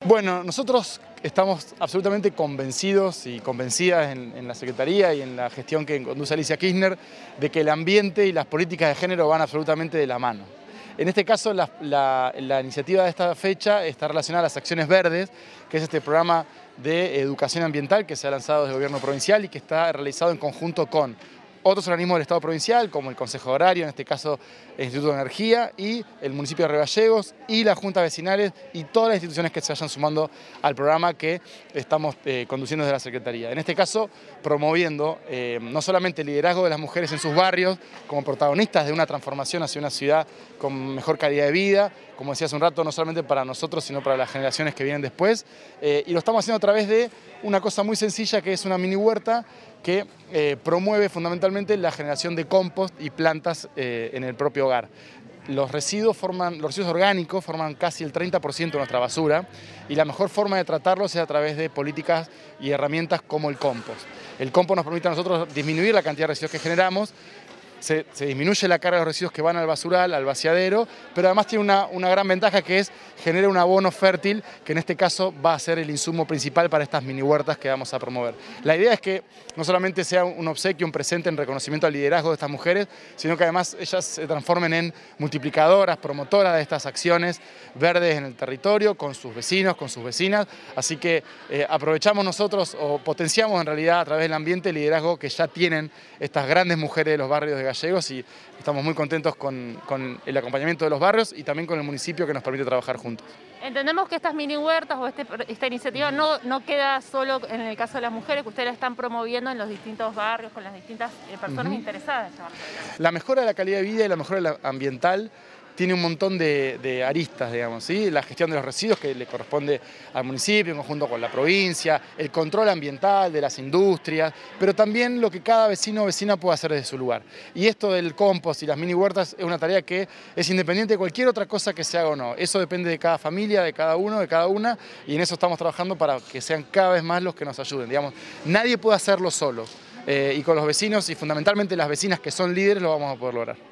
Bueno, nosotros estamos absolutamente convencidos y convencidas en la Secretaría y en la gestión que conduce Alicia Kirchner de que el ambiente y las políticas de género van absolutamente de la mano. En este caso, la iniciativa de esta fecha está relacionada a las Acciones Verdes, que es este programa de educación ambiental que se ha lanzado desde el gobierno provincial y que está realizado en conjunto con otros organismos del Estado provincial, como el Consejo Agrario, en este caso el Instituto de Energía, y el municipio de Río Gallegos, y las juntas vecinales, y todas las instituciones que se vayan sumando al programa que estamos conduciendo desde la Secretaría. En este caso, promoviendo no solamente el liderazgo de las mujeres en sus barrios, como protagonistas de una transformación hacia una ciudad con mejor calidad de vida, como decía hace un rato, no solamente para nosotros, sino para las generaciones que vienen después, y lo estamos haciendo a través de una cosa muy sencilla, que es una mini huerta que promueve fundamentalmente la generación de compost y plantas en el propio hogar. Los residuos orgánicos forman casi el 30% de nuestra basura y la mejor forma de tratarlos es a través de políticas y herramientas como el compost. El compost nos permite a nosotros disminuir la cantidad de residuos que generamos. Se disminuye la carga de los residuos que van al basural, al vaciadero, pero además tiene una gran ventaja, que es genera un abono fértil, que en este caso va a ser el insumo principal para estas mini huertas que vamos a promover. La idea es que no solamente sea un obsequio, un presente en reconocimiento al liderazgo de estas mujeres, sino que además ellas se transformen en multiplicadoras, promotoras de estas acciones verdes en el territorio, con sus vecinos, con sus vecinas. Así que aprovechamos nosotros, o potenciamos en realidad a través del ambiente, el liderazgo que ya tienen estas grandes mujeres de los barrios de Gallegos, y estamos muy contentos con el acompañamiento de los barrios y también con el municipio, que nos permite trabajar juntos. Entendemos que estas mini huertas o esta iniciativa no queda solo en el caso de las mujeres, que ustedes la están promoviendo en los distintos barrios con las distintas personas interesadas. La mejora de la calidad de vida y la mejora ambiental tiene un montón de aristas, digamos, ¿sí? La gestión de los residuos, que le corresponde al municipio en conjunto con la provincia, el control ambiental de las industrias, pero también lo que cada vecino o vecina puede hacer desde su lugar. Y esto del compost y las mini huertas es una tarea que es independiente de cualquier otra cosa que se haga o no. Eso depende de cada familia, de cada uno, de cada una, y en eso estamos trabajando para que sean cada vez más los que nos ayuden. Digamos, nadie puede hacerlo solo, y con los vecinos y fundamentalmente las vecinas que son líderes lo vamos a poder lograr.